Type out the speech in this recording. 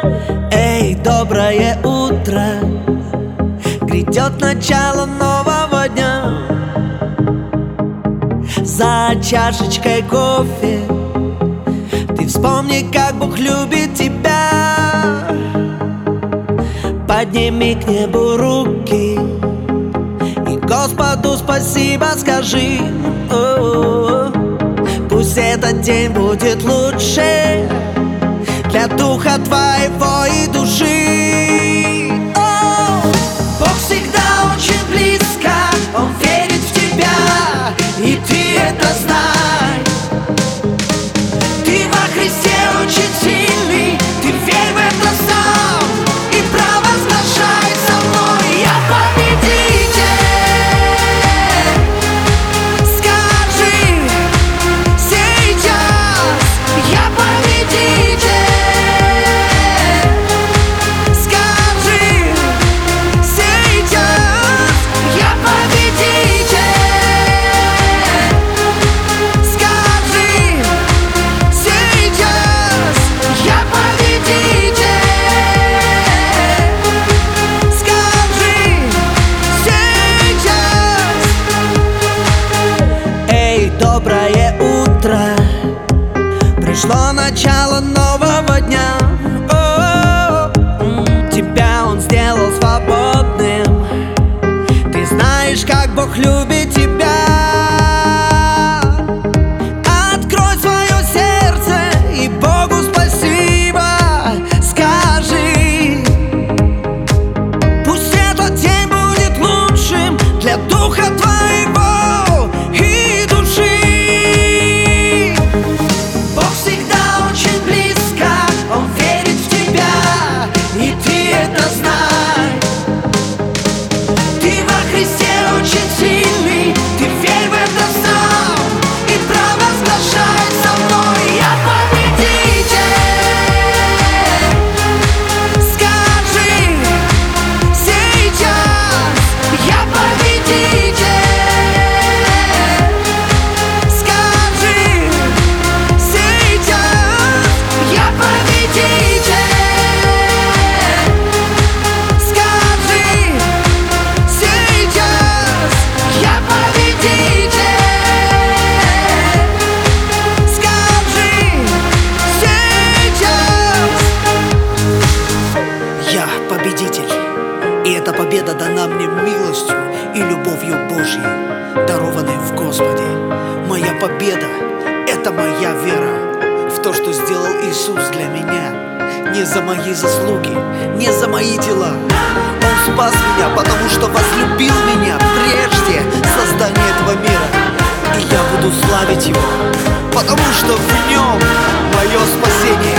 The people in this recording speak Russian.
Эй, доброе утро, грядет начало нового дня. За чашечкой кофе ты вспомни, как Бог любит тебя. Подними к небу руки и Господу спасибо скажи. Пусть этот день будет лучше для духа твоего и души. Бог всегда очень близко, Он верит в тебя, и ты это знай. Ты во Христе очень сильный, ты верь в это сам и провозглашай со мной: я победитель. Скажи сейчас: я победитель. Скажи сейчас: я победитель. Скажи сейчас: я победитель. Скажи сейчас. Эй, доброе утро, пришло начало нового дня. Тебя Он сделал свободным. Ты знаешь, как Бог любит тебя. Открой свое сердце и Богу спасибо скажи. Пусть этот день будет лучшим для духа твоего и души. Бог всегда очень близко, Он верит в тебя, и ты это знай. Ты во Христе очень сильный, ты верь в это сам и провозглашай со мной: я победитель. Скажи сейчас: я победитель. Скажи сейчас: я победитель. Скажи сейчас: я победитель. Скажи сейчас: Я победитель, и эта победа дана мне милостью и любовью Божьей, дарованной в Господе. Моя победа — это моя вера в то, что сделал Иисус для меня. Не за мои заслуги, не за мои дела. Он спас меня, потому что возлюбил меня прежде создания этого мира. И я буду славить Его, потому что в Нем мое спасение.